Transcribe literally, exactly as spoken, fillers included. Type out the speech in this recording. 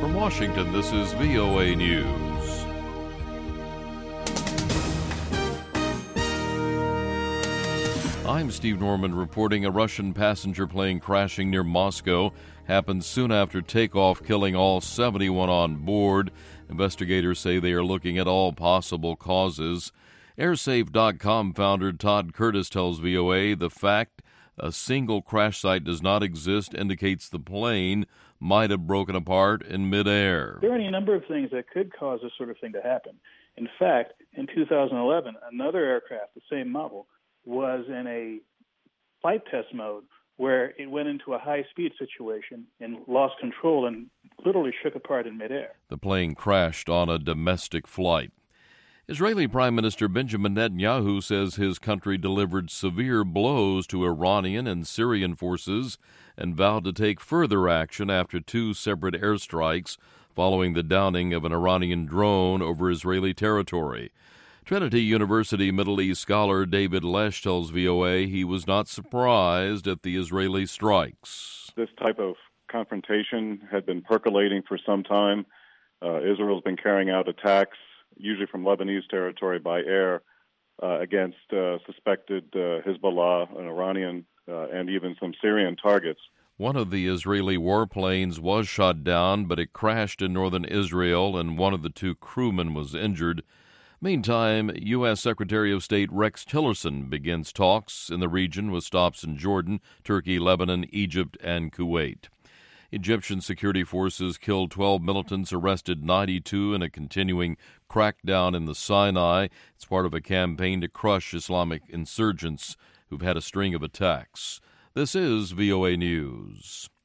From Washington, this is V O A News. I'm Steve Norman reporting. A Russian passenger plane crashing near Moscow happened soon after takeoff, killing all seventy-one on board. Investigators say they are looking at all possible causes. Airsafe dot com founder Todd Curtis tells V O A the fact a single crash site does not exist indicates the plane might have broken apart in midair. There are any number of things that could cause this sort of thing to happen. In fact, in two thousand eleven, another aircraft, the same model, was in a flight test mode where it went into a high-speed situation and lost control and literally shook apart in midair. The plane crashed on a domestic flight. Israeli Prime Minister Benjamin Netanyahu says his country delivered severe blows to Iranian and Syrian forces and vowed to take further action after two separate airstrikes following the downing of an Iranian drone over Israeli territory. Trinity University Middle East scholar David Lesh tells V O A he was not surprised at the Israeli strikes. This type of confrontation had been percolating for some time. Uh, Israel's been carrying out attacks, usually from Lebanese territory by air, uh, against uh, suspected uh, Hezbollah, an Iranian, uh, and even some Syrian targets. One of the Israeli warplanes was shot down, but it crashed in northern Israel, and one of the two crewmen was injured. Meantime, U S Secretary of State Rex Tillerson begins talks in the region with stops in Jordan, Turkey, Lebanon, Egypt, and Kuwait. Egyptian security forces killed twelve militants, arrested ninety-two in a continuing crackdown in the Sinai. It's part of a campaign to crush Islamic insurgents who've had a string of attacks. This is V O A News.